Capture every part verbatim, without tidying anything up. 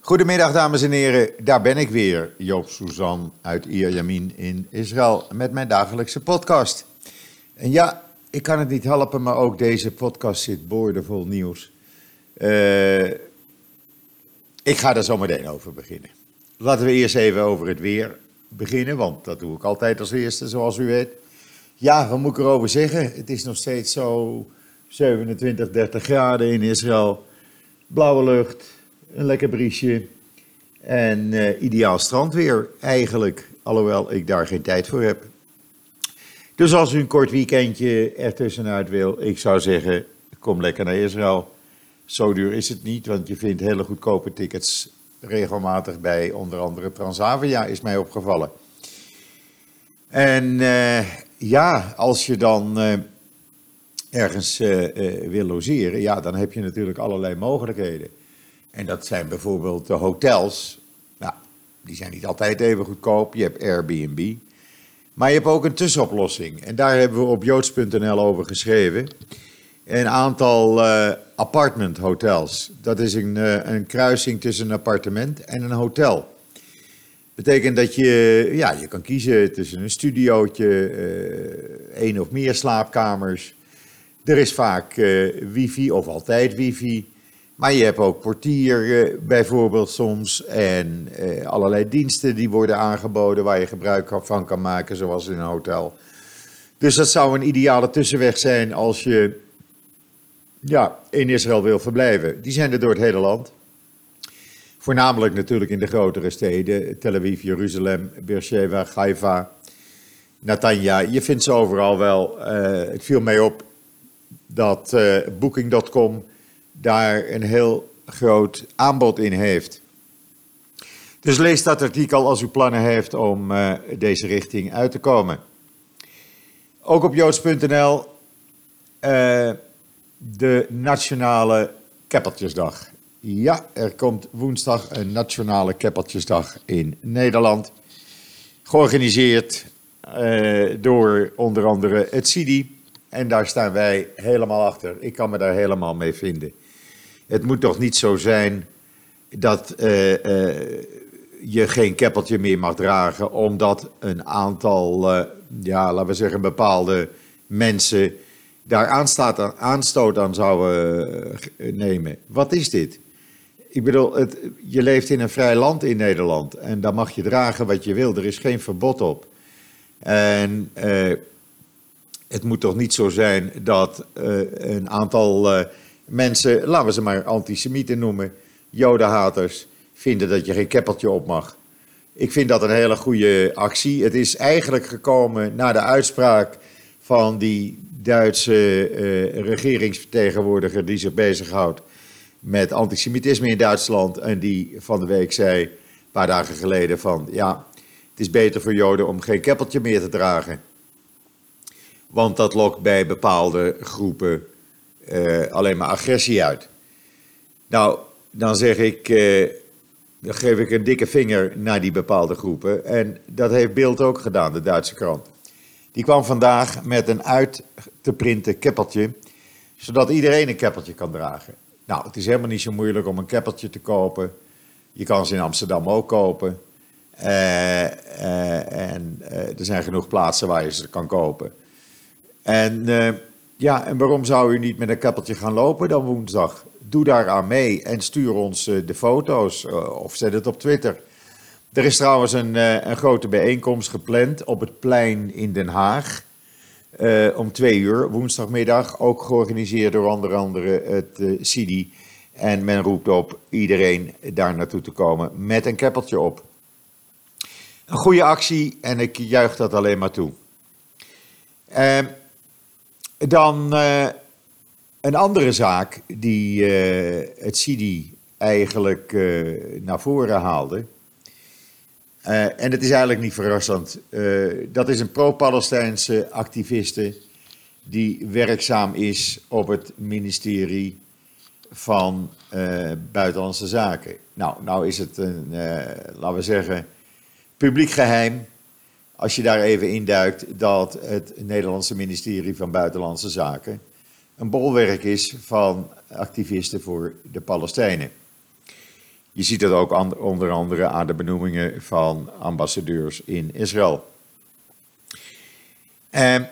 Goedemiddag dames en heren, daar ben ik weer, Joop Suzan uit Ierjemien in Israël met mijn dagelijkse podcast. En ja, ik kan het niet helpen, maar ook deze podcast zit boordevol nieuws. Uh, ik ga er zo meteen over beginnen. Laten we eerst even over het weer beginnen, want dat doe ik altijd als eerste, zoals u weet. Ja, wat moet ik erover zeggen? Het is nog steeds zo zevenentwintig, dertig graden in Israël. Blauwe lucht, een lekker briesje en uh, ideaal strandweer eigenlijk, alhoewel ik daar geen tijd voor heb. Dus als u een kort weekendje ertussenuit wil, ik zou zeggen, kom lekker naar Israël. Zo duur is het niet, want je vindt hele goedkope tickets regelmatig bij onder andere Transavia, is mij opgevallen. En uh, ja, als je dan uh, ergens uh, uh, wil logeren, ja, dan heb je natuurlijk allerlei mogelijkheden. En dat zijn bijvoorbeeld de hotels. Nou, die zijn niet altijd even goedkoop. Je hebt Airbnb. Maar je hebt ook een tussenoplossing. En daar hebben we op joods punt n l over geschreven. Een aantal uh, apartment hotels. Dat is een, uh, een kruising tussen een appartement en een hotel. Betekent dat je, ja, je kan kiezen tussen een studiootje, uh, één of meer slaapkamers. Er is vaak uh, wifi of altijd wifi. Maar je hebt ook portier uh, bijvoorbeeld soms en uh, allerlei diensten die worden aangeboden waar je gebruik van kan maken, zoals in een hotel. Dus dat zou een ideale tussenweg zijn als je ja, in Israël wil verblijven. Die zijn er door het hele land. Voornamelijk natuurlijk in de grotere steden, Tel Aviv, Jeruzalem, Beersheva, Haifa, Netanya. Je vindt ze overal wel. Uh, het viel mij op dat uh, Booking punt com daar een heel groot aanbod in heeft. Dus lees dat artikel als u plannen heeft om uh, deze richting uit te komen. Ook op joods punt n l uh, de Nationale Keppeltjesdag. Ja, er komt woensdag een Nationale Keppeltjesdag in Nederland. Georganiseerd uh, door onder andere het C I D I. En daar staan wij helemaal achter. Ik kan me daar helemaal mee vinden. Het moet toch niet zo zijn dat uh, uh, je geen keppeltje meer mag dragen, omdat een aantal, uh, ja, laten we zeggen, bepaalde mensen daar aanstaat, aanstoot aan zouden uh, nemen. Wat is dit? Ik bedoel, het, je leeft in een vrij land in Nederland en daar mag je dragen wat je wil. Er is geen verbod op. En uh, het moet toch niet zo zijn dat uh, een aantal uh, mensen, laten we ze maar antisemieten noemen, jodenhaters, vinden dat je geen keppeltje op mag. Ik vind dat een hele goede actie. Het is eigenlijk gekomen na de uitspraak van die Duitse uh, regeringsvertegenwoordiger die zich bezighoudt met antisemitisme in Duitsland en die van de week zei, een paar dagen geleden, van ja, het is beter voor Joden om geen keppeltje meer te dragen. Want dat lokt bij bepaalde groepen uh, alleen maar agressie uit. Nou, dan zeg ik, uh, dan geef ik een dikke vinger naar die bepaalde groepen. En dat heeft Bild ook gedaan, de Duitse krant. Die kwam vandaag met een uit te printen keppeltje, zodat iedereen een keppeltje kan dragen. Nou, het is helemaal niet zo moeilijk om een keppeltje te kopen. Je kan ze in Amsterdam ook kopen. Uh, uh, en uh, er zijn genoeg plaatsen waar je ze kan kopen. En uh, ja, en waarom zou u niet met een keppeltje gaan lopen dan woensdag? Doe daar aan mee en stuur ons uh, de foto's uh, of zet het op Twitter. Er is trouwens een, uh, een grote bijeenkomst gepland op het plein in Den Haag. Uh, om twee uur, woensdagmiddag, ook georganiseerd door onder andere het uh, C I D I. En men roept op iedereen daar naartoe te komen met een keppeltje op. Een goede actie en ik juich dat alleen maar toe. Uh, dan uh, een andere zaak die uh, het C I D I eigenlijk uh, naar voren haalde. Uh, en het is eigenlijk niet verrassend. Uh, dat is een pro-Palestijnse activiste die werkzaam is op het ministerie van uh, Buitenlandse Zaken. Nou, nou is het een, uh, laten we zeggen, publiek geheim, als je daar even induikt, dat het Nederlandse ministerie van Buitenlandse Zaken een bolwerk is van activisten voor de Palestijnen. Je ziet het ook an, onder andere aan de benoemingen van ambassadeurs in Israël. En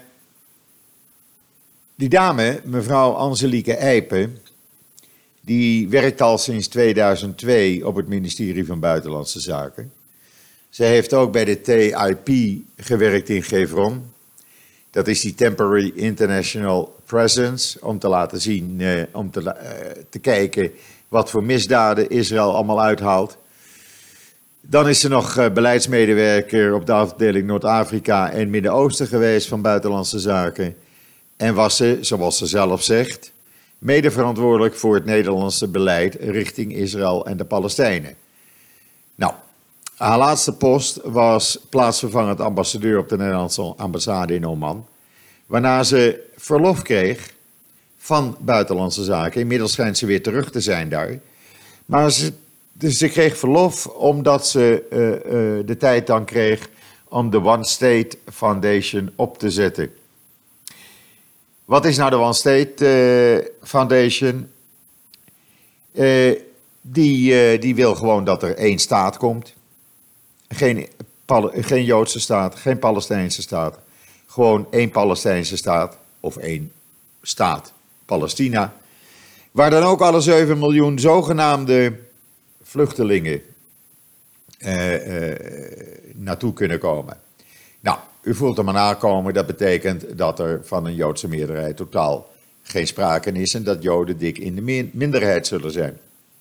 die dame, mevrouw Angelique Eipen, die werkt al sinds tweeduizend twee op het ministerie van Buitenlandse Zaken. Zij heeft ook bij de T I P gewerkt in Hebron. Dat is die Temporary International Presence, om te laten zien, eh, om te, eh, te kijken wat voor misdaden Israël allemaal uithaalt. Dan is ze nog eh, beleidsmedewerker op de afdeling Noord-Afrika en Midden-Oosten geweest van Buitenlandse Zaken. En was ze, zoals ze zelf zegt, mede verantwoordelijk voor het Nederlandse beleid richting Israël en de Palestijnen. Nou, haar laatste post was plaatsvervangend ambassadeur op de Nederlandse ambassade in Oman, waarna ze verlof kreeg van Buitenlandse Zaken. Inmiddels schijnt ze weer terug te zijn daar. Maar ze, dus ze kreeg verlof omdat ze uh, uh, de tijd dan kreeg om de One State Foundation op te zetten. Wat is nou de One State uh, Foundation? Uh, die, uh, die wil gewoon dat er één staat komt. Geen, geen Joodse staat, geen Palestijnse staat. Gewoon één Palestijnse staat of één staat, Palestina. Waar dan ook alle zeven miljoen zogenaamde vluchtelingen uh, uh, naartoe kunnen komen. Nou, u voelt er maar aankomen, dat betekent dat er van een Joodse meerderheid totaal geen sprake is en dat Joden dik in de minderheid zullen zijn.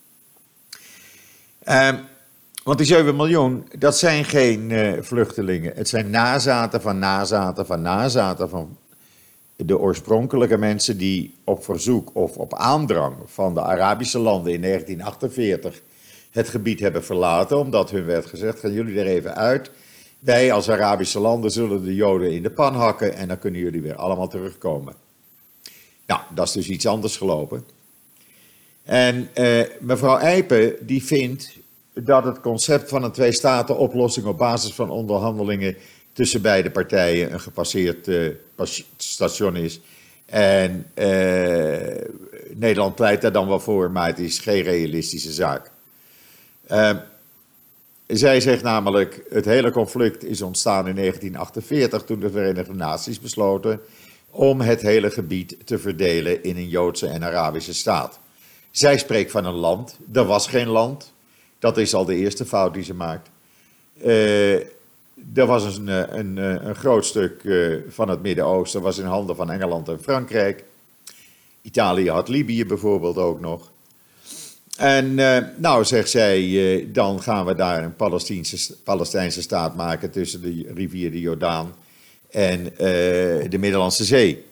Uh, want die zeven miljoen, dat zijn geen uh, vluchtelingen. Het zijn nazaten van nazaten van nazaten van de oorspronkelijke mensen die op verzoek of op aandrang van de Arabische landen in negentien achtenveertig het gebied hebben verlaten, omdat hun werd gezegd, gaan jullie er even uit. Wij als Arabische landen zullen de Joden in de pan hakken en dan kunnen jullie weer allemaal terugkomen. Nou, dat is dus iets anders gelopen. En uh, mevrouw Eipen die vindt dat het concept van een twee-staten-oplossing op basis van onderhandelingen tussen beide partijen een gepasseerd uh, station is. En uh, Nederland pleit daar dan wel voor, maar het is geen realistische zaak. Uh, zij zegt namelijk, het hele conflict is ontstaan in negentien achtenveertig toen de Verenigde Naties besloten om het hele gebied te verdelen in een Joodse en Arabische staat. Zij spreekt van een land, er was geen land. Dat is al de eerste fout die ze maakt. Uh, er was een, een, een groot stuk uh, van het Midden-Oosten, was in handen van Engeland en Frankrijk. Italië had Libië bijvoorbeeld ook nog. En uh, nou, zegt zij, uh, dan gaan we daar een Palestijnse, Palestijnse staat maken tussen de rivier de Jordaan en uh, de Middellandse Zee.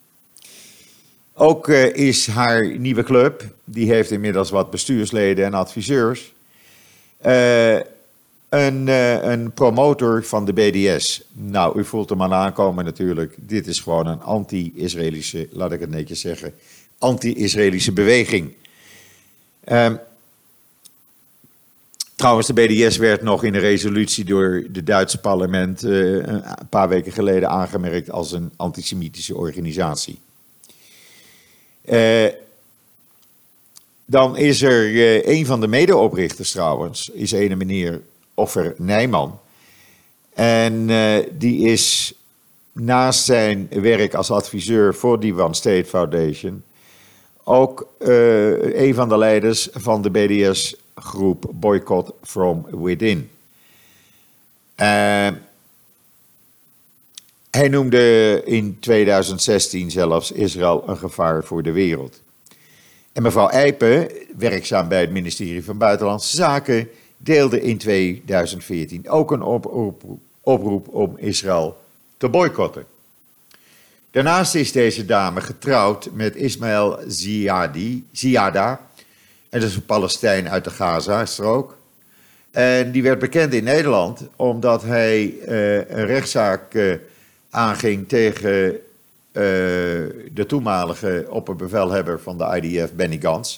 Ook uh, is haar nieuwe club, die heeft inmiddels wat bestuursleden en adviseurs, uh, een, uh, een promotor van de B D S. Nou, u voelt hem aan aankomen natuurlijk. Dit is gewoon een anti-Israëlische, laat ik het netjes zeggen, anti-Israëlische beweging. Uh, trouwens, de B D S werd nog in een resolutie door het Duitse parlement uh, een paar weken geleden aangemerkt als een antisemitische organisatie. Uh, dan is er uh, een van de medeoprichters trouwens, is een meneer Offer Nijman. En uh, die is naast zijn werk als adviseur voor die One State Foundation ook uh, een van de leiders van de B D S-groep Boycott from Within. Uh, hij noemde in tweeduizend zestien zelfs Israël een gevaar voor de wereld. En mevrouw Eipen, werkzaam bij het ministerie van Buitenlandse Zaken, deelde in tweeduizend veertien ook een oproep, oproep om Israël te boycotten. Daarnaast is deze dame getrouwd met Ismaël Ziadi, Ziada, en dat is een Palestijn uit de Gaza-strook. En die werd bekend in Nederland omdat hij uh, een rechtszaak uh, aanging tegen uh, de toenmalige opperbevelhebber van de I D F, Benny Gantz.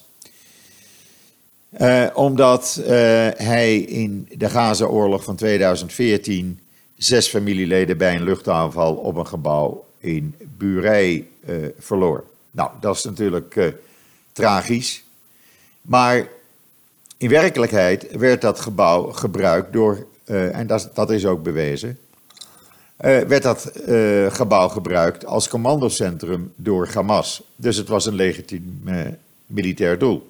Uh, omdat uh, hij in de Gaza-oorlog van tweeduizend veertien zes familieleden bij een luchtaanval op een gebouw in Burij uh, verloor. Nou, dat is natuurlijk uh, tragisch. Maar in werkelijkheid werd dat gebouw gebruikt door, uh, en dat, dat is ook bewezen, uh, werd dat uh, gebouw gebruikt als commandocentrum door Hamas. Dus het was een legitiem uh, militair doel.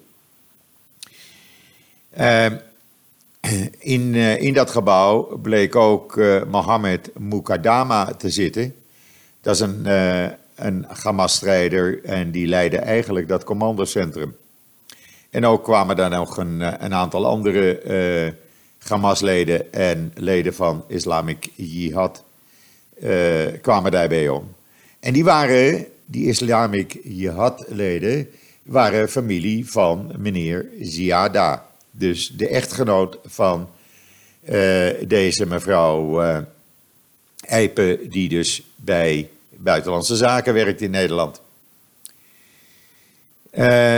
Uh, in, uh, in dat gebouw bleek ook uh, Mohammed Muqaddam te zitten. Dat is een, uh, een Hamas-strijder en die leidde eigenlijk dat commandocentrum. En ook kwamen daar nog een, een aantal andere uh, Hamas-leden en leden van Islamic Jihad uh, kwamen daarbij om. En die waren, die Islamic Jihad-leden, waren familie van meneer Ziada. Dus de echtgenoot van uh, deze mevrouw uh, Eipen, die dus bij Buitenlandse Zaken werkt in Nederland. Uh,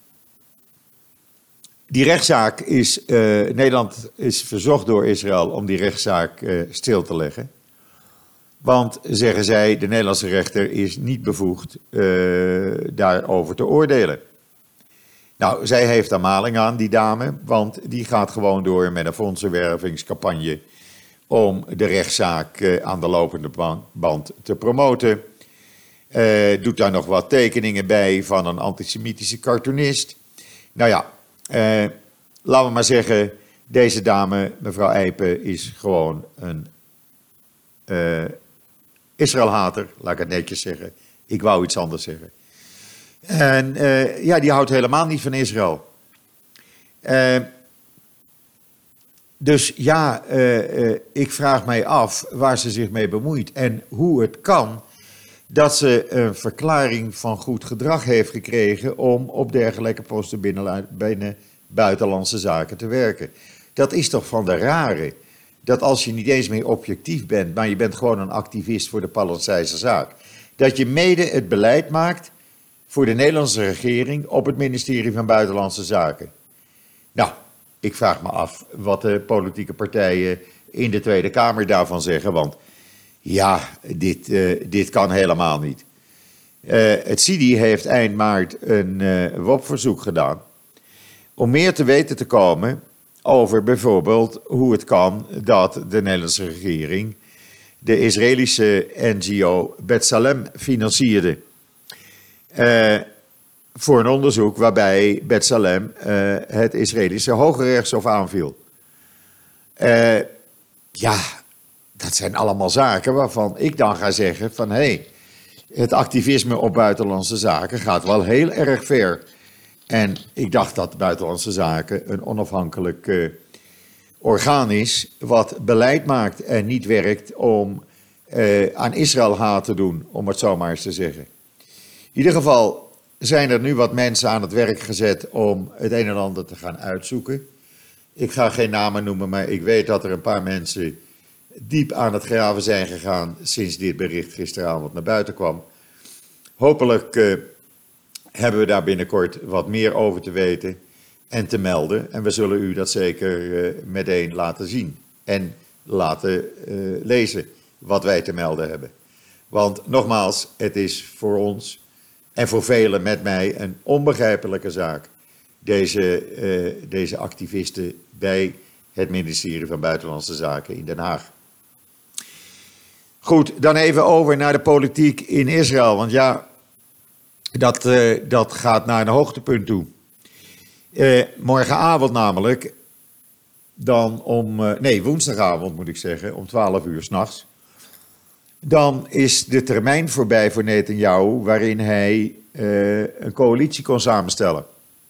die rechtszaak is, uh, Nederland is verzocht door Israël om die rechtszaak uh, stil te leggen. Want, zeggen zij, de Nederlandse rechter is niet bevoegd uh, daarover te oordelen. Nou, zij heeft daar maling aan, die dame, want die gaat gewoon door met een fondsenwervingscampagne om de rechtszaak uh, aan de lopende band te promoten. Uh, doet daar nog wat tekeningen bij van een antisemitische cartoonist. Nou ja, uh, laten we maar zeggen, deze dame, mevrouw Eipen, is gewoon een uh, Israëlhater, laat ik het netjes zeggen. Ik wou iets anders zeggen. En uh, ja, die houdt helemaal niet van Israël. Uh, dus ja, uh, uh, ik vraag mij af waar ze zich mee bemoeit en hoe het kan dat ze een verklaring van goed gedrag heeft gekregen om op dergelijke posten binnen, binnen buitenlandse zaken te werken. Dat is toch van de rare, dat als je niet eens meer objectief bent, maar je bent gewoon een activist voor de Palestijnse zaak, dat je mede het beleid maakt voor de Nederlandse regering op het ministerie van Buitenlandse Zaken. Nou, ik vraag me af wat de politieke partijen in de Tweede Kamer daarvan zeggen, want ja, dit, uh, dit kan helemaal niet. Uh, het C I D I heeft eind maart een uh, W O P-verzoek gedaan om meer te weten te komen over bijvoorbeeld hoe het kan dat de Nederlandse regering de Israëlische N G O B'Tselem financierde. Uh, voor een onderzoek waarbij B'Tselem uh, het Israëlische Hoge Rechtshof aanviel. Uh, ja, dat zijn allemaal zaken waarvan ik dan ga zeggen van hé, hey, het activisme op buitenlandse zaken gaat wel heel erg ver. En ik dacht dat Buitenlandse Zaken een onafhankelijk uh, orgaan is wat beleid maakt en niet werkt om uh, aan Israël haat te doen, om het zo maar eens te zeggen. In ieder geval zijn er nu wat mensen aan het werk gezet om het een en ander te gaan uitzoeken. Ik ga geen namen noemen, maar ik weet dat er een paar mensen diep aan het graven zijn gegaan sinds dit bericht gisteravond naar buiten kwam. Hopelijk uh, hebben we daar binnenkort wat meer over te weten en te melden. En we zullen u dat zeker uh, meteen laten zien en laten uh, lezen wat wij te melden hebben. Want nogmaals, het is voor ons en voor velen met mij een onbegrijpelijke zaak. Deze, uh, deze activisten bij het ministerie van Buitenlandse Zaken in Den Haag. Goed, dan even over naar de politiek in Israël. Want ja, dat, uh, dat gaat naar een hoogtepunt toe. Uh, morgenavond namelijk, dan om, uh, nee woensdagavond moet ik zeggen, om twaalf uur 's nachts. Dan is de termijn voorbij voor Netanyahu waarin hij uh, een coalitie kon samenstellen.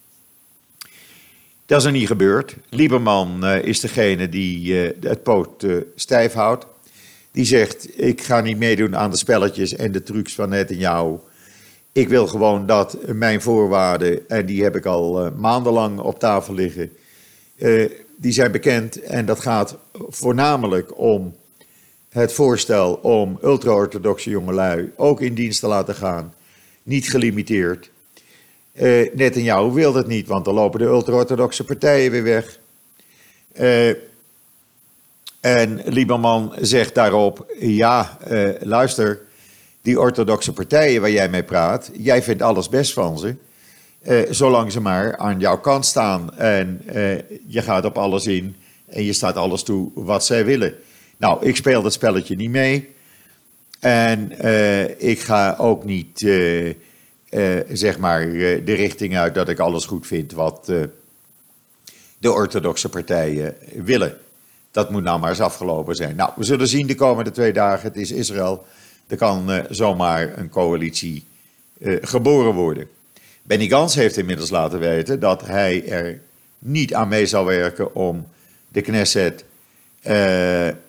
Dat is er niet gebeurd. Lieberman uh, is degene die uh, het poot uh, stijf houdt. Die zegt, ik ga niet meedoen aan de spelletjes en de trucs van Netanyahu. Ik wil gewoon dat mijn voorwaarden, en die heb ik al uh, maandenlang op tafel liggen, uh, die zijn bekend. En dat gaat voornamelijk om het voorstel om ultra-orthodoxe jongelui ook in dienst te laten gaan. Niet gelimiteerd. Uh, Netanyahu wil dat niet, want dan lopen de ultra-orthodoxe partijen weer weg. Uh, en Lieberman zegt daarop, ja, uh, luister, die orthodoxe partijen waar jij mee praat, jij vindt alles best van ze. Uh, zolang ze maar aan jouw kant staan en uh, je gaat op alles in en je staat alles toe wat zij willen. Nou, ik speel dat spelletje niet mee en uh, ik ga ook niet, uh, uh, zeg maar, uh, de richting uit dat ik alles goed vind wat uh, de orthodoxe partijen willen. Dat moet nou maar eens afgelopen zijn. Nou, we zullen zien de komende twee dagen. Het is Israël. Er kan uh, zomaar een coalitie uh, geboren worden. Benny Gantz heeft inmiddels laten weten dat hij er niet aan mee zal werken om de Knesset uh, uh,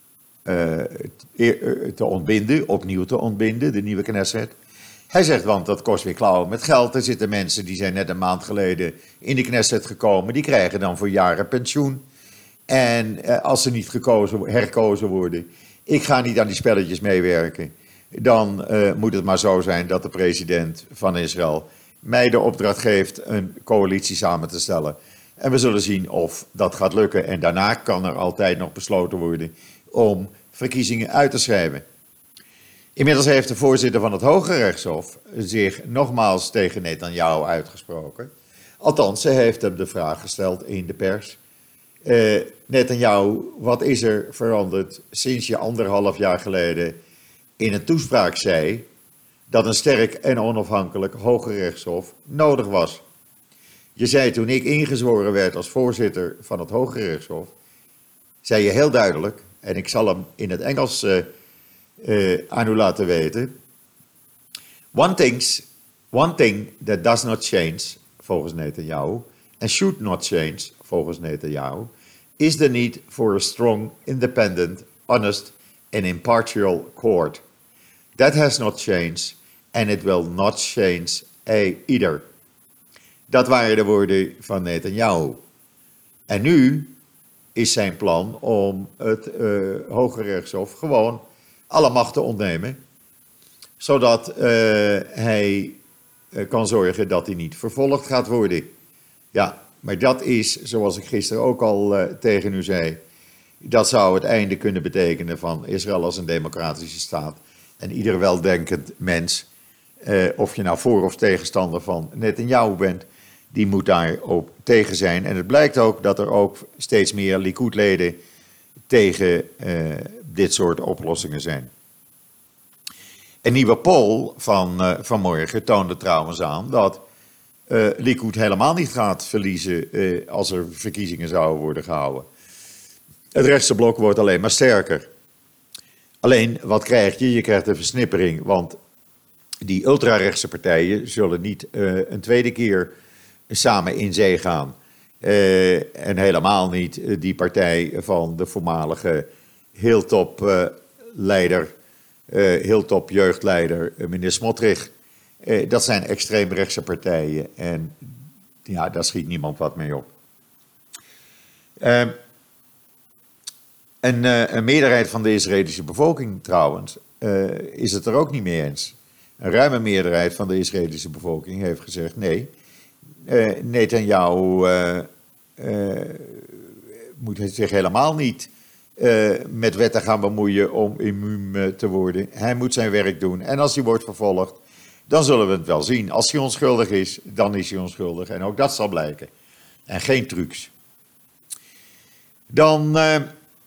te ontbinden, opnieuw te ontbinden, de nieuwe Knesset. Hij zegt, want dat kost weer klauwen met geld. Er zitten mensen die zijn net een maand geleden in de Knesset gekomen, die krijgen dan voor jaren pensioen. En uh, als ze niet gekozen, herkozen worden, ik ga niet aan die spelletjes meewerken, dan uh, moet het maar zo zijn dat de president van Israël mij de opdracht geeft een coalitie samen te stellen. En we zullen zien of dat gaat lukken. En daarna kan er altijd nog besloten worden om verkiezingen uit te schrijven. Inmiddels heeft de voorzitter van het Hoge Rechtshof zich nogmaals tegen Netanyahu uitgesproken. Althans, ze heeft hem de vraag gesteld in de pers. Uh, Netanyahu, wat is er veranderd sinds je anderhalf jaar geleden in een toespraak zei dat een sterk en onafhankelijk Hoge Rechtshof nodig was? Je zei toen ik ingezworen werd als voorzitter van het Hoge Rechtshof, zei je heel duidelijk, en ik zal hem in het Engels uh, uh, aan u laten weten. One, things, one thing that does not change, volgens Netanyahu, and should not change, volgens Netanyahu, is the need for a strong, independent, honest and impartial court. That has not changed and it will not change either. Dat waren de woorden van Netanyahu. En nu is zijn plan om het uh, Hoge Rechtshof gewoon alle macht te ontnemen, zodat uh, hij uh, kan zorgen dat hij niet vervolgd gaat worden. Ja, maar dat is, zoals ik gisteren ook al uh, tegen u zei, dat zou het einde kunnen betekenen van Israël als een democratische staat. En ieder weldenkend mens, uh, of je nou voor of tegenstander van Netanyahu bent, die moet daarop tegen zijn. En het blijkt ook dat er ook steeds meer Likud-leden tegen uh, dit soort oplossingen zijn. Een nieuwe poll van uh, vanmorgen toonde trouwens aan dat uh, Likud helemaal niet gaat verliezen uh, als er verkiezingen zouden worden gehouden. Het rechtse blok wordt alleen maar sterker. Alleen, wat krijg je? Je krijgt een versnippering, want die ultrarechtse partijen zullen niet uh, een tweede keer samen in zee gaan. Uh, en helemaal niet uh, die partij van de voormalige heel top uh, leider, uh, heel top jeugdleider, uh, meneer Smotrich. Uh, dat zijn extreemrechtse partijen en ja, daar schiet niemand wat mee op. Uh, en uh, een meerderheid van de Israëlische bevolking trouwens uh, is het er ook niet mee eens. Een ruime meerderheid van de Israëlische bevolking heeft gezegd nee. Uh, Netanyahu uh, uh, moet zich helemaal niet uh, met wetten gaan bemoeien om immuun uh, te worden. Hij moet zijn werk doen. En als hij wordt vervolgd, dan zullen we het wel zien. Als hij onschuldig is, dan is hij onschuldig. En ook dat zal blijken. En geen trucs. Dan, uh,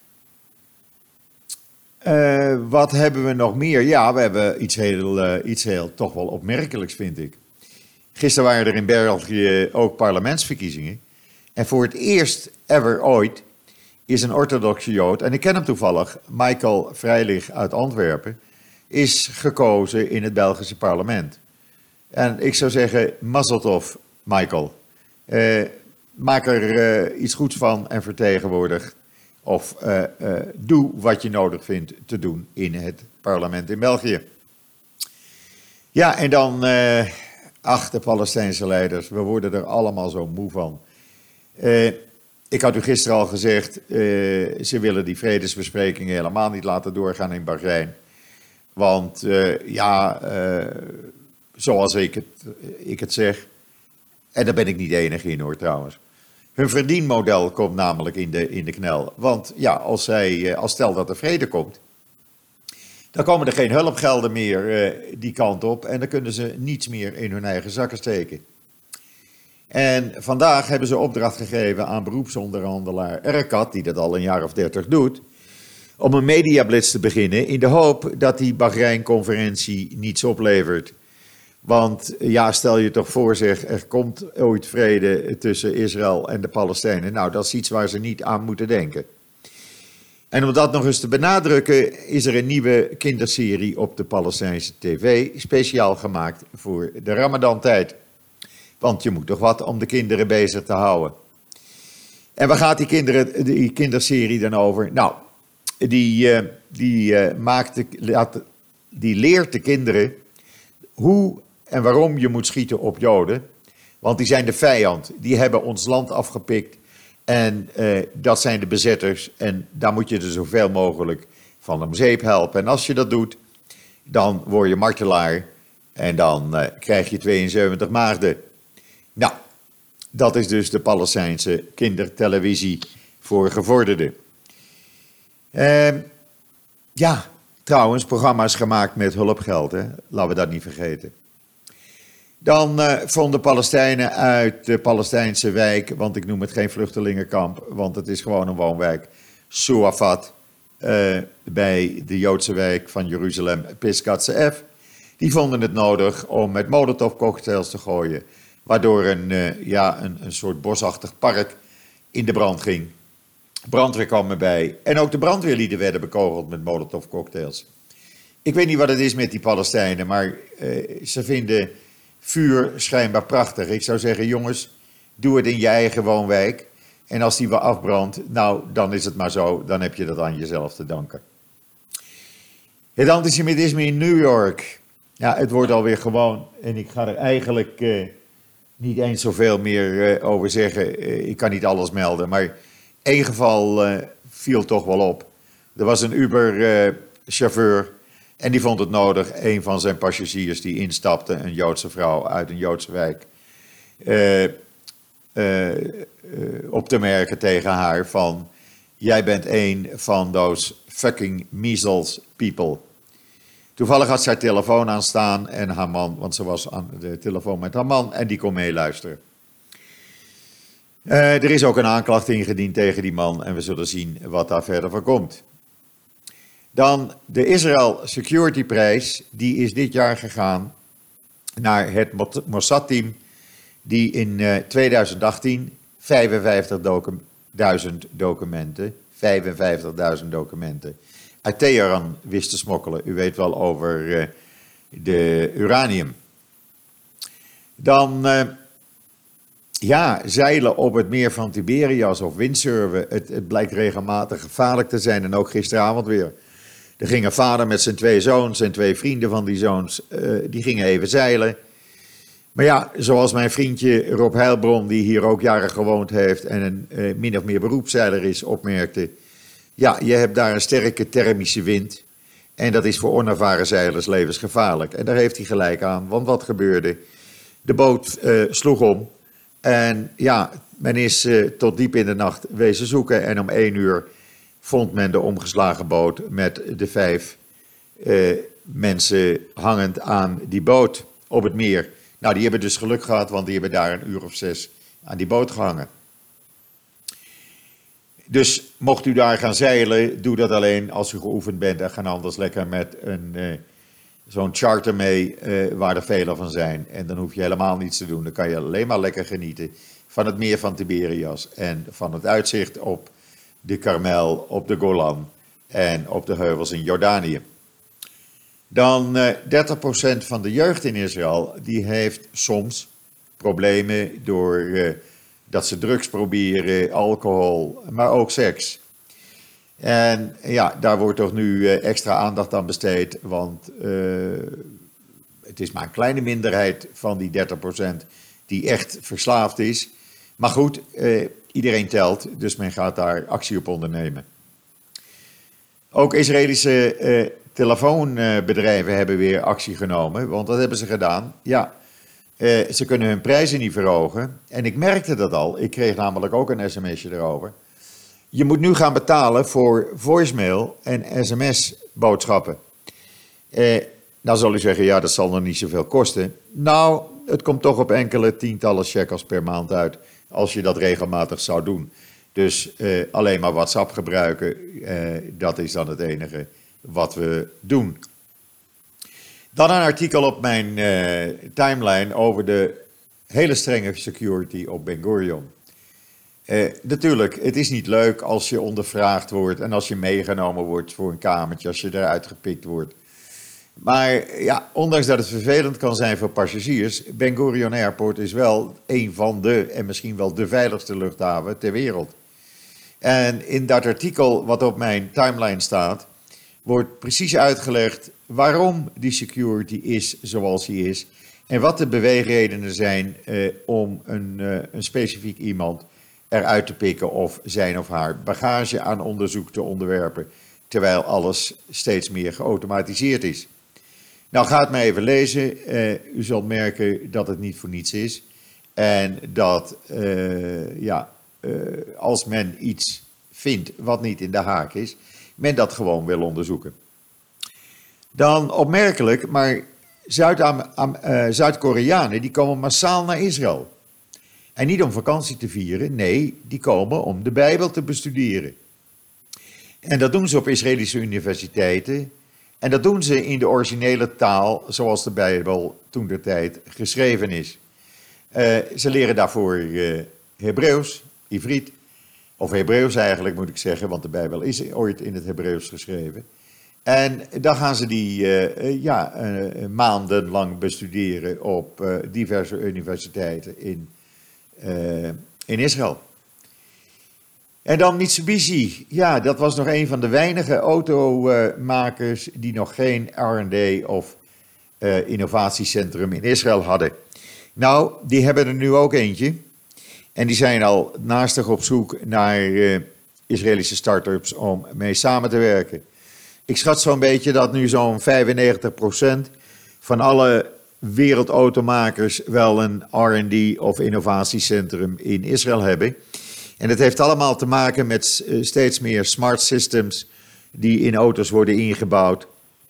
uh, wat hebben we nog meer? Ja, we hebben iets heel, uh, iets heel toch wel opmerkelijks, vind ik. Gisteren waren er in België ook parlementsverkiezingen. En voor het eerst ever ooit is een orthodoxe Jood, en ik ken hem toevallig, Michael Freilich uit Antwerpen, is gekozen in het Belgische parlement. En ik zou zeggen, mazzel tov, Michael. Uh, maak er uh, iets goeds van en vertegenwoordig. Of uh, uh, doe wat je nodig vindt te doen in het parlement in België. Ja, en dan... Uh, Ach, de Palestijnse leiders, we worden er allemaal zo moe van. Uh, ik had u gisteren al gezegd, uh, ze willen die vredesbesprekingen helemaal niet laten doorgaan in Bahrein. Want uh, ja, uh, zoals ik het, ik het zeg, en daar ben ik niet de enige in hoor trouwens. Hun verdienmodel komt namelijk in de, in de knel. Want ja, als, zij, als stel dat er vrede komt, dan komen er geen hulpgelden meer uh, die kant op en dan kunnen ze niets meer in hun eigen zakken steken. En vandaag hebben ze opdracht gegeven aan beroepsonderhandelaar Erkat, die dat al een jaar of dertig doet, om een mediablitz te beginnen in de hoop dat die Bahrein-conferentie niets oplevert. Want ja, stel je toch voor zeg, er komt ooit vrede tussen Israël en de Palestijnen. Nou, dat is iets waar ze niet aan moeten denken. En om dat nog eens te benadrukken, is er een nieuwe kinderserie op de Palestijnse tv, speciaal gemaakt voor de Ramadan-tijd. Want je moet toch wat om de kinderen bezig te houden. En waar gaat die, kinderen, die kinderserie dan over? Nou, die, uh, die, uh, maakt de, laat, die leert de kinderen hoe en waarom je moet schieten op Joden. Want die zijn de vijand, die hebben ons land afgepikt. En uh, dat zijn de bezetters en daar moet je er zoveel mogelijk van om zeep helpen. En als je dat doet, dan word je martelaar en dan uh, krijg je tweeënzeventig maagden. Nou, dat is dus de Palestijnse kindertelevisie voor gevorderden. Uh, ja, trouwens, programma's gemaakt met hulpgeld, hè? Laten we dat niet vergeten. Dan uh, vonden Palestijnen uit de Palestijnse wijk, want ik noem het geen vluchtelingenkamp, want het is gewoon een woonwijk, Suafat, uh, bij de Joodse wijk van Jeruzalem, Pisgat Ze'ev. Die vonden het nodig om met molotovcocktails te gooien, waardoor een, uh, ja, een, een soort bosachtig park in de brand ging. Brandweer kwam erbij en ook de brandweerlieden werden bekogeld met molotovcocktails. Ik weet niet wat het is met die Palestijnen, maar uh, ze vinden vuur schijnbaar prachtig. Ik zou zeggen, jongens, doe het in je eigen woonwijk. En als die wel afbrandt, nou, dan is het maar zo. Dan heb je dat aan jezelf te danken. Het antisemitisme in New York. Ja, het wordt alweer gewoon. En ik ga er eigenlijk uh, niet eens zoveel meer uh, over zeggen. Uh, ik kan niet alles melden. Maar één geval uh, viel toch wel op. Er was een Uber-chauffeur. En die vond het nodig, een van zijn passagiers die instapte, een Joodse vrouw uit een Joodse wijk, uh, uh, uh, op te merken tegen haar van, jij bent een van those fucking measles people. Toevallig had ze haar telefoon aanstaan en haar man, want ze was aan de telefoon met haar man en die kon meeluisteren. Uh, er is ook een aanklacht ingediend tegen die man en we zullen zien wat daar verder van komt. Dan de Israel Security Prijs, die is dit jaar gegaan naar het Mossad-team, die in uh, tweeduizend achttien vijfenvijftigduizend documenten, vijfenvijftigduizend documenten uit Teheran wist te smokkelen. U weet wel over uh, de uranium. Dan, uh, ja, zeilen op het meer van Tiberias of windsurfen, het, het blijkt regelmatig gevaarlijk te zijn en ook gisteravond weer. Er ging een vader met zijn twee zoons en twee vrienden van die zoons, uh, die gingen even zeilen. Maar ja, zoals mijn vriendje Rob Heilbron, die hier ook jaren gewoond heeft en een uh, min of meer beroepszeiler is, opmerkte. Ja, je hebt daar een sterke thermische wind en dat is voor onervaren zeilers levensgevaarlijk. En daar heeft hij gelijk aan, want wat gebeurde? De boot uh, sloeg om en ja, men is uh, tot diep in de nacht wezen zoeken en om één uur vond men de omgeslagen boot met de vijf uh, mensen hangend aan die boot op het meer. Nou, die hebben dus geluk gehad, want die hebben daar een uur of zes aan die boot gehangen. Dus mocht u daar gaan zeilen, doe dat alleen als u geoefend bent en ga anders lekker met een, uh, zo'n charter mee uh, waar er vele van zijn. En dan hoef je helemaal niets te doen, dan kan je alleen maar lekker genieten van het meer van Tiberias en van het uitzicht op de Karmel, op de Golan en op de heuvels in Jordanië. Dan uh, dertig procent van de jeugd in Israël, die heeft soms problemen door uh, dat ze drugs proberen, alcohol, maar ook seks. En ja, daar wordt toch nu uh, extra aandacht aan besteed, want uh, het is maar een kleine minderheid van die dertig procent die echt verslaafd is. Maar goed, uh, iedereen telt, dus men gaat daar actie op ondernemen. Ook Israëlische uh, telefoonbedrijven hebben weer actie genomen, want dat hebben ze gedaan. Ja, uh, ze kunnen hun prijzen niet verhogen. En ik merkte dat al, ik kreeg namelijk ook een sms'je erover. Je moet nu gaan betalen voor voicemail en sms-boodschappen. Uh, nou zal u zeggen, ja, dat zal nog niet zoveel kosten. Nou, het komt toch op enkele tientallen shekels per maand uit als je dat regelmatig zou doen. Dus uh, alleen maar WhatsApp gebruiken, uh, dat is dan het enige wat we doen. Dan een artikel op mijn uh, timeline over de hele strenge security op Ben Gurion. Uh, natuurlijk, het is niet leuk als je ondervraagd wordt en als je meegenomen wordt voor een kamertje, als je eruit gepikt wordt. Maar ja, ondanks dat het vervelend kan zijn voor passagiers, Ben Gurion Airport is wel een van de, en misschien wel de veiligste luchthaven ter wereld. En in dat artikel wat op mijn timeline staat, wordt precies uitgelegd waarom die security is zoals die is. En wat de beweegredenen zijn eh, om een, uh, een specifiek iemand eruit te pikken of zijn of haar bagage aan onderzoek te onderwerpen, terwijl alles steeds meer geautomatiseerd is. Nou, ga het maar even lezen. Uh, u zult merken dat het niet voor niets is. En dat, uh, ja, uh, als men iets vindt wat niet in de haak is, men dat gewoon wil onderzoeken. Dan opmerkelijk, maar Zuid-Koreanen die komen massaal naar Israël. En niet om vakantie te vieren, nee, die komen om de Bijbel te bestuderen. En dat doen ze op Israëlische universiteiten. En dat doen ze in de originele taal, zoals de Bijbel toentertijd geschreven is. Uh, ze leren daarvoor uh, Hebreeuws, Ivriet, of Hebreeuws eigenlijk moet ik zeggen, want de Bijbel is ooit in het Hebreeuws geschreven. En dan gaan ze die uh, ja, uh, maandenlang bestuderen op uh, diverse universiteiten in, uh, in Israël. En dan Mitsubishi. Ja, dat was nog een van de weinige automakers die nog geen R en D of uh, innovatiecentrum in Israël hadden. Nou, die hebben er nu ook eentje. En die zijn al naastig op zoek naar uh, Israëlische start-ups om mee samen te werken. Ik schat zo'n beetje dat nu zo'n vijfennegentig procent van alle wereldautomakers wel een R en D of innovatiecentrum in Israël hebben. En het heeft allemaal te maken met steeds meer smart systems die in auto's worden ingebouwd.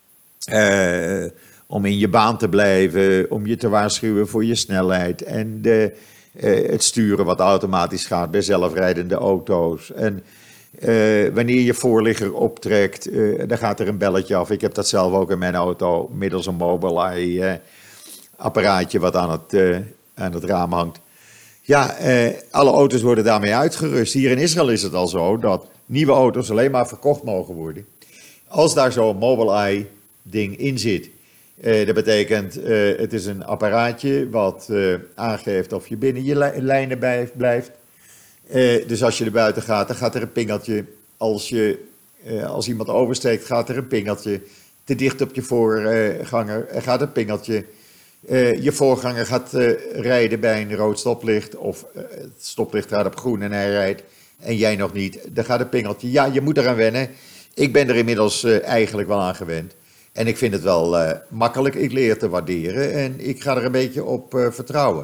Uh, om in je baan te blijven, om je te waarschuwen voor je snelheid. En de, uh, het sturen wat automatisch gaat bij zelfrijdende auto's. En uh, wanneer je voorligger optrekt, uh, dan gaat er een belletje af. Ik heb dat zelf ook in mijn auto, middels een Mobileye uh, apparaatje wat aan het, uh, aan het raam hangt. Ja, eh, alle auto's worden daarmee uitgerust. Hier in Israël is het al zo dat nieuwe auto's alleen maar verkocht mogen worden als daar zo'n Mobileye ding in zit. Eh, dat betekent, uh, het is een apparaatje wat uh, aangeeft of je binnen je li- lijnen bij, blijft. Uh, dus als je er buiten gaat, dan gaat er een pingeltje. Als, je, uh, als iemand oversteekt, gaat er een pingeltje. Te dicht op je voorganger, er gaat een pingeltje. Uh, je voorganger gaat uh, rijden bij een rood stoplicht of uh, het stoplicht gaat op groen en hij rijdt en jij nog niet. Dan gaat een pingeltje. Ja, je moet eraan wennen. Ik ben er inmiddels uh, eigenlijk wel aan gewend. En ik vind het wel uh, makkelijk. Ik leer te waarderen en ik ga er een beetje op uh, vertrouwen.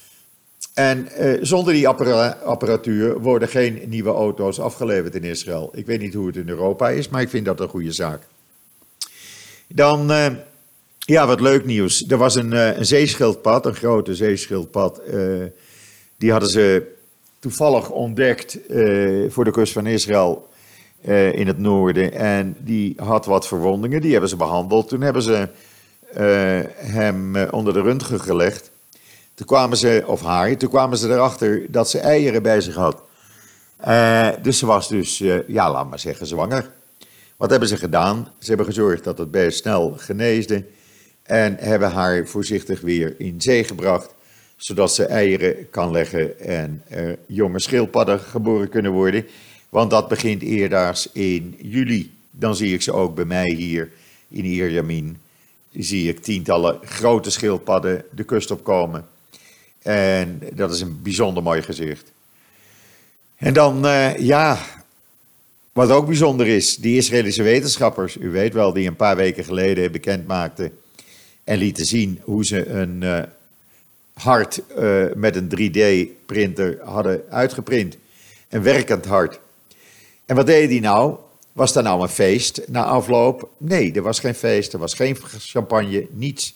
En uh, zonder die appara- apparatuur worden geen nieuwe auto's afgeleverd in Israël. Ik weet niet hoe het in Europa is, maar ik vind dat een goede zaak. Dan... Uh, Ja, wat leuk nieuws. Er was een, uh, een zeeschildpad, een grote zeeschildpad. Uh, die hadden ze toevallig ontdekt uh, voor de kust van Israël uh, in het noorden. En die had wat verwondingen, die hebben ze behandeld. Toen hebben ze uh, hem uh, onder de röntgen gelegd. Toen kwamen ze, of haar, toen kwamen ze erachter dat ze eieren bij zich had. Uh, dus ze was dus, uh, ja, laat maar zeggen, zwanger. Wat hebben ze gedaan? Ze hebben gezorgd dat het beest snel geneesde. En hebben haar voorzichtig weer in zee gebracht, zodat ze eieren kan leggen en er jonge schildpadden geboren kunnen worden. Want dat begint eerdaars in juli. Dan zie ik ze ook bij mij hier in Ierjemien. Zie ik tientallen grote schildpadden de kust opkomen. En dat is een bijzonder mooi gezicht. En dan, uh, ja, wat ook bijzonder is, die Israëlische wetenschappers, u weet wel, die een paar weken geleden bekend maakten en lieten zien hoe ze een uh, hart uh, met een drie D-printer hadden uitgeprint. Een werkend hart. En wat deden die nou? Was daar nou een feest na afloop? Nee, er was geen feest, er was geen champagne, niets.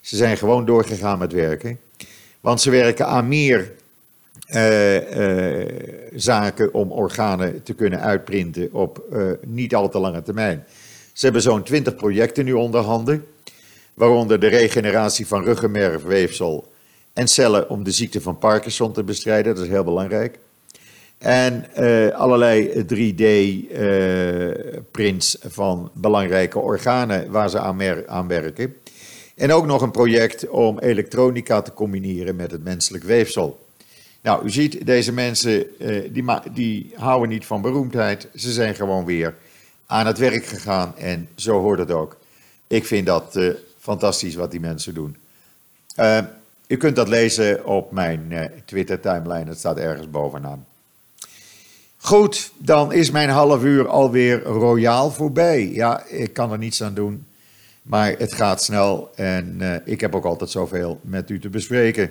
Ze zijn gewoon doorgegaan met werken. Want ze werken aan meer uh, uh, zaken om organen te kunnen uitprinten op uh, niet al te lange termijn. Ze hebben zo'n twintig projecten nu onder handen, waaronder de regeneratie van ruggenmergweefsel en cellen om de ziekte van Parkinson te bestrijden. Dat is heel belangrijk. En uh, allerlei drie D-prints uh, van belangrijke organen waar ze aan, mer- aan werken. En ook nog een project om elektronica te combineren met het menselijk weefsel. Nou, u ziet, deze mensen uh, die, ma- die houden niet van beroemdheid. Ze zijn gewoon weer aan het werk gegaan en zo hoort het ook. Ik vind dat uh, fantastisch wat die mensen doen. Uh, u kunt dat lezen op mijn uh, Twitter-timeline, het staat ergens bovenaan. Goed, dan is mijn half uur alweer royaal voorbij. Ja, ik kan er niets aan doen, maar het gaat snel en uh, ik heb ook altijd zoveel met u te bespreken.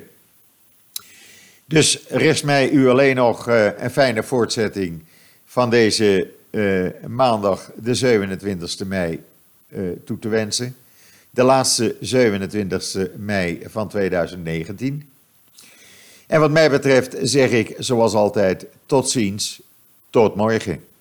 Dus rest mij u alleen nog uh, een fijne voortzetting van deze uh, maandag de zevenentwintigste mei uh, toe te wensen. De laatste zevenentwintigste mei van tweeduizend negentien. En wat mij betreft zeg ik zoals altijd tot ziens, tot morgen.